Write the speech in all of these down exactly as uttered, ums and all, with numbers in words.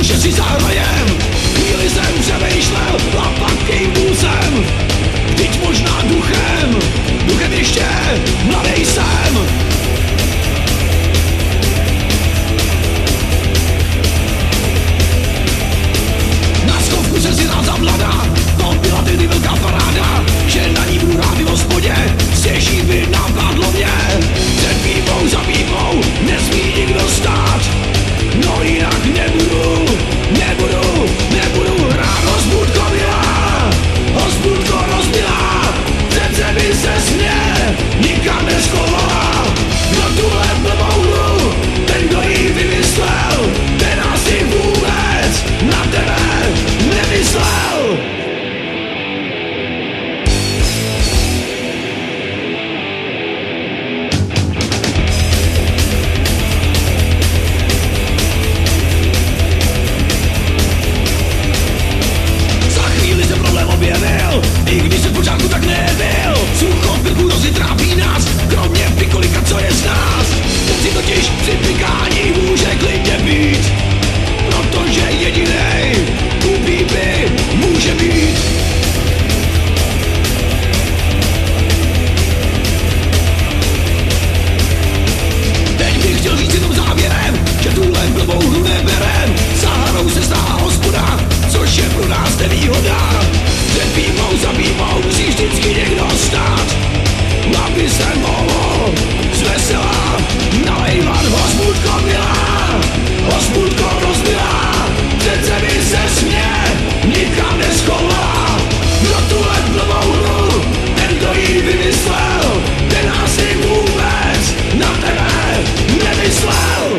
duše si zahrajem. Chvíli jsem přemýšlel a pak kejvnul jsem. Vždyť možná duchem, duchem ještě mladej jsem. Na schovku jsem si dal za mladá, to byla tedy velká paráda, že na ní budu hrát v hospodě, stěží by napadlo mě. Před výbou za výbou nesmí nikdo stát, no jinak nebudu, nebudu, nebudu hrát hospodko milá, hospodko rozbila, přece by ses mě nikam neschovala. Kdo tuhle blbou hru, ten kdo ji vymyslel, ten asi vůbec na tebe nemyslel. I když se v pořádku tak nebyl, sucho v krku dozy trápí nás, kromě pikolika, co je z nás. Ten si totiž při pikání může klidně být, protože jedinej u pípy může být. Teď bych chtěl říct jenom závěrem, že tuhle blbou hru neberem. Za hrou se stává hospoda, což je pro nás nevýhoda. Před výbou za výbou musí vždycky někdo stát, aby se mohlo zvesela nalejvat. Hospodko milá, hospodko rozbila, přece by se mě nikam neschovala. Kdo tuhle blbou hru, ten kdo ji vymyslel, ten asi vůbec na tebe nemyslel.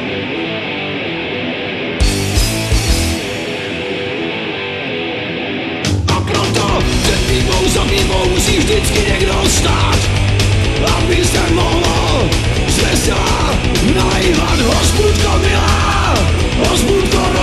Před výbou za výbou musí vždycky někdo stát, aby se mohlo zvesela nalejvat. Hospodko milá, hospodko